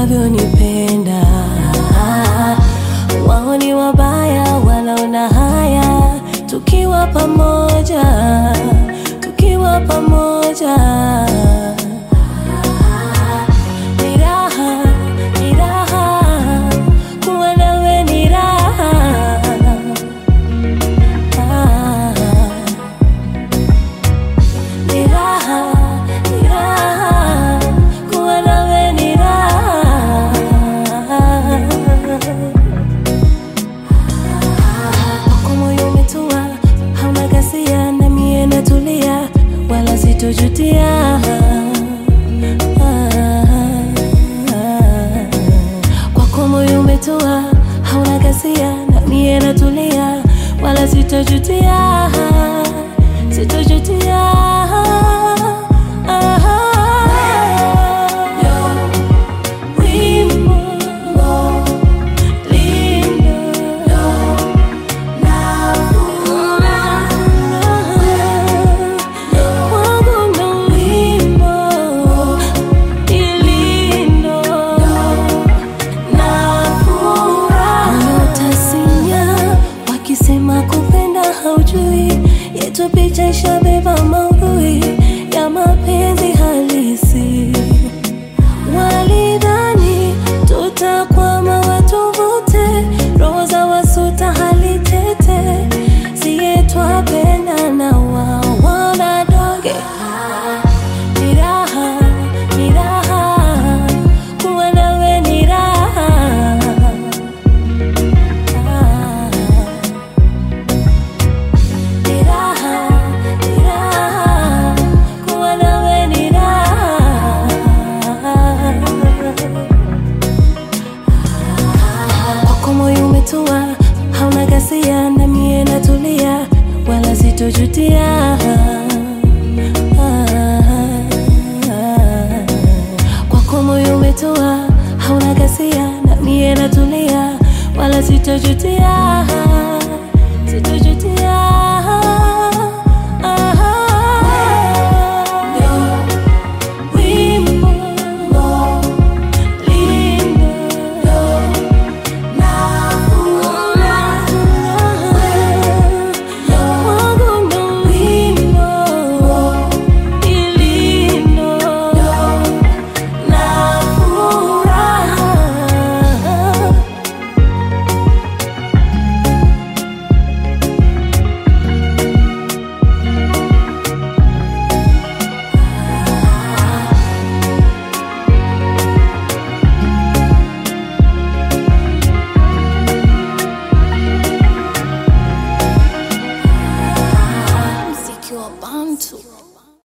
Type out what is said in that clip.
unavyonipenda. Wao ni wabaya, wanaona haya tukiwa pamoja, tukiwa pamoja. Ni raha, ni raha, kuwa nawe ni raha. Ni raha, ni raha, kuwa nawe ni raha. Wako moyo umetua, hauna ghasia, na mie natulia, wala sitojutia. Kwako moyo umetua, hauna ghasia, na mie natulia, wala sitojutia, sitojutia. Sema kupenda haujui, yetu picha ishabeba maudhui ya mapenzi halisi. Walidhani tutakwama watuvute, roho za wasuta hali tete, siye twapenda na wao wanadoge. Ni raha, ni raha, kuwa nawe ni raha. Hauna ghasia, na mie natulia, wala sitojutia. Kwako moyo umetoa, hauna ghasia, na mie natulia, wala sitojutia.